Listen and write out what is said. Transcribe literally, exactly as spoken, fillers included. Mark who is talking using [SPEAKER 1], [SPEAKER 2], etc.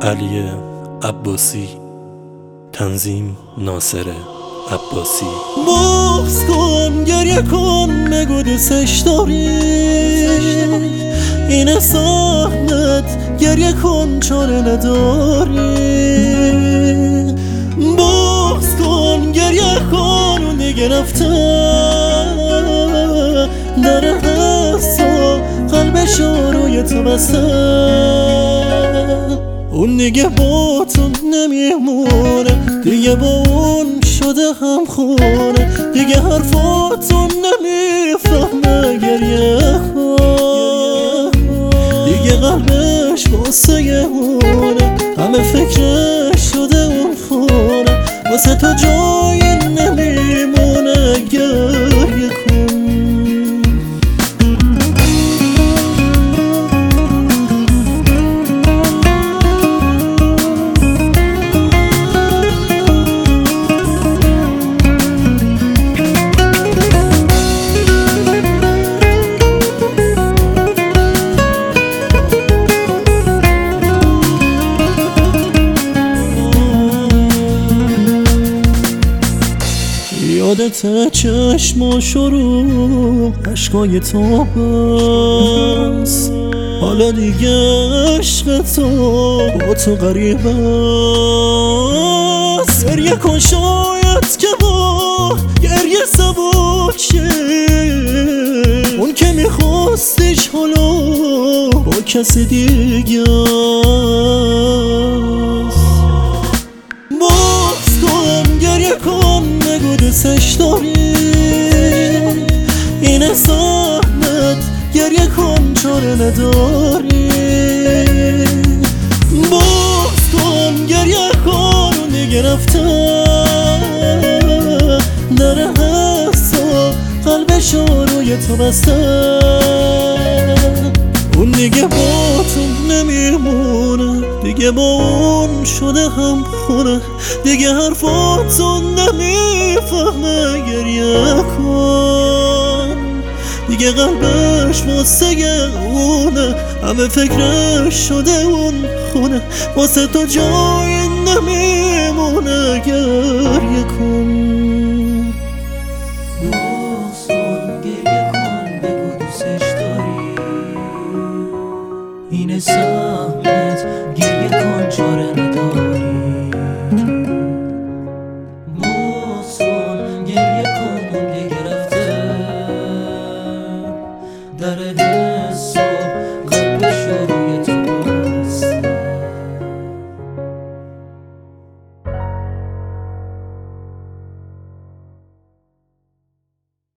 [SPEAKER 1] علی عباسی، تنظیم ناصر عباسی.
[SPEAKER 2] بغض کن، گریه کن، بگو دوستش داری. این سهمت گریه کن، چاره نداری. بغض کن، گریه کن، اون دیگه رفته در دست و قلبشو روی تو بسته. اون دیگه با تو نمیمونه، دیگه با اون شده هم خونه. دیگه حرفاتو نمیفهمه، گریه کن. دیگه قلبش واسه اونه، همه فکرش شده اون خونه. واسه تو جایی نمیمونه، گریه کن. یادت چشماشو رو عشقای تو بس، حالا دیگه عشق تو با تو غریبه است. گریه کن شاید که با گریه سبک شه، اون که میخواستش حالا با کسی دیگه است. باز کن، گریه کن، بگو دوستش داری. این سهمت گریه کن، چاره نداری. باز کن، گریه کن، اون دیگه رفته در هست و قلبشو روی تو بسته. اون دیگه با تو نمیمونه، دیگه با اون شده هم خونه. دیگه حرفاتو نمیفهمه، گریه کن. دیگه قلبش واسه اونه، همه فکرش شده اون خونه. واسه تو جایی نمیمونه، گریه کن.
[SPEAKER 3] بغض کن، گریه کن، بگو دوستش داری. این سهم